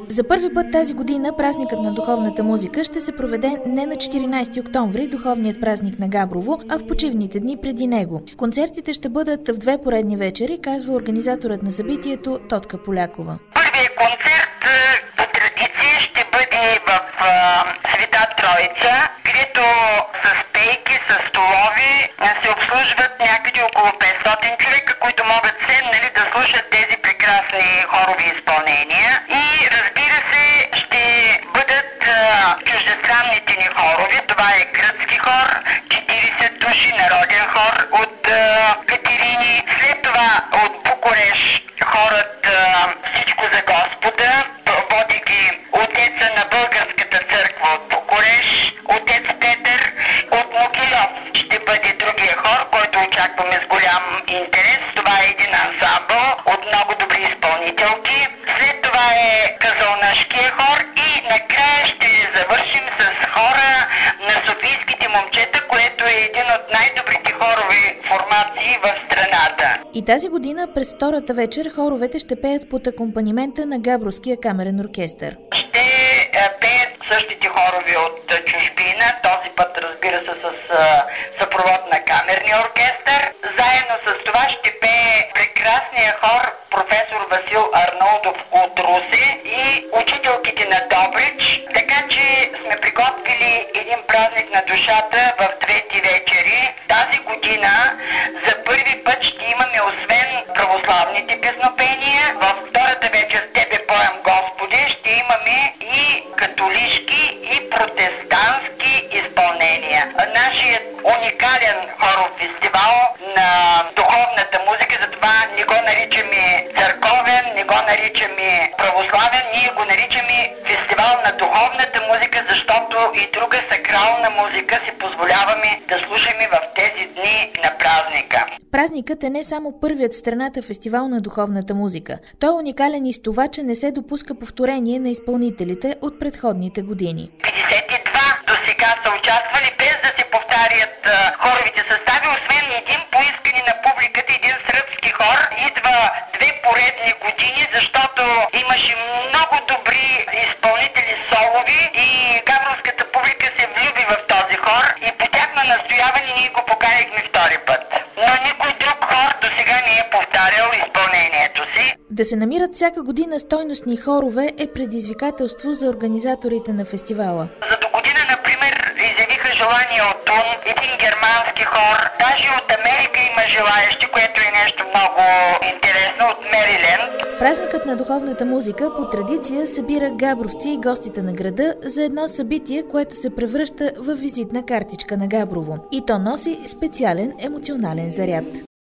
За първи път тази година празникът на духовната музика ще се проведе не на 14 октомври, духовният празник на Габрово, а в почивните дни преди него. Концертите ще бъдат в 2 поредни вечери, казва организаторът на събитието Тотка Полякова. Първият концерт по традиция ще бъде в Света Троица, където с пейки, с столови се обслужват някъде около 500 човека, които могат седнали да слушат тези прекрасни хорови изпълнения. И разбира се, ще бъдат чуждестранните ни хорови. Това е гръцки хор, 40 души, народен хор от Катерини. След това от Букурещ хорът Всичко за Господа, води ги отеца на Българската църква от Букурещ, отец Петър. От Могилев ще бъде другия хор, който очакваме с голям интерес. Това е един ансамбъл от много добри изпълнителки. След това е Казалнашкия хор и накрая ще завършим с хора на Софийските момчета, което е един от най-добрите хорови формации в страната. И тази година през втората вечер хоровете ще пеят под акомпанимента на Габровския камерен оркестър. Ще пеят същите хорови от чужбина, този път разбира се с съпровод на камерния оркестър. Заедно с това ще пее прекрасния хор професор Васил Арнаудов от Русе и учителките на Добрич. Така че сме приготвили един празник на душата в 2 вечери. Тази година за първи път ще имаме освен православните песнопения, във втората вечер Тебе поем Господи ще имаме и католишки и протестантски изпълнения. Нашият уникален хоров фестивал на духовната музика, затова не го наричаме църковен, не го наричаме православен, ние го наричаме фестивал на духовната музика, защото и друга сакрална музика си позволяваме да слушаме в тези дни на празника. Празникът е не само първият в страната фестивал на духовната музика. Той е уникален и с това, че не се допуска повторение на изпълнителите от предходните години. 52 до сега са участвали без да се повтарят хоровите състави, освен един по искане на публиката, един сръбски хор. Идва 2 поредни години, защото имаше много добри изпълнители солови и габровската публика се влюби в този хор и по тяхно настояване ние го поканихме втори път. Но никой друг хор до сега не е повтарял изпълнението си. Да се намират всяка година стойностни хорове е предизвикателство за организаторите на фестивала. За до година, например, изявиха желание от Тун, един германски хор, даже от Америка има желаещи, което е нещо много интересно, от Мериленд. Празникът на духовната музика по традиция събира габровци и гостите на града за едно събитие, което се превръща в визитна картичка на Габрово. И то носи специален емоционален заряд.